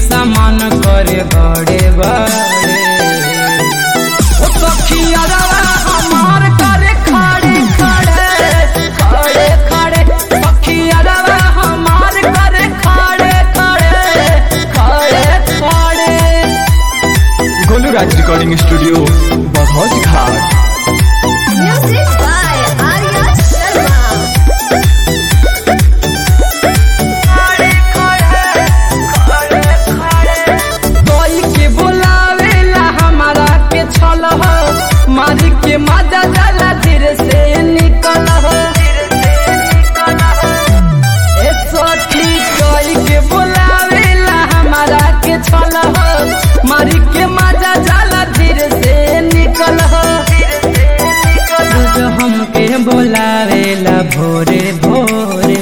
सामान करे बड़े बड़े। ओ सखिया हमार करे खड़े खड़े खड़े खड़े, सखिया हमार करे खड़े खड़े खड़े खड़े। गोलू राज रिकॉर्डिंग स्टूडियो बहुत घाट। Music by Arya Sharma. कोई के बुलावेला हमारा के छल हो, मारी के मजा जाला धीरे से निकल हो। ए सखी कोई के बुलावेला हमारा के छल हो, मारी के मजा जाला धीरे से निकल हो। जो हमके बुलावेला भोरे भोरे,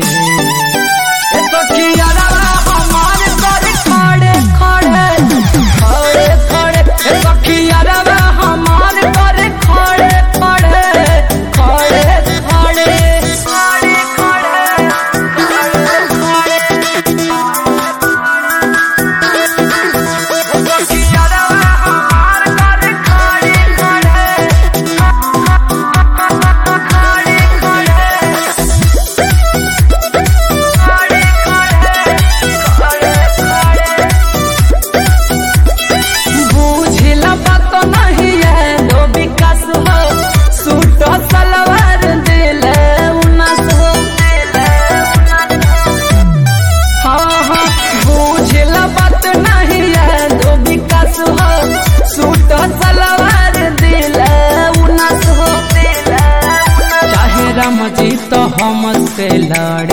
ए सखिया हमार करे खड़े खड़े खड़े खड़े, ए सखिया हमार करे खड़े खड़े खड़े खड़े राम जी तो हमसे लड़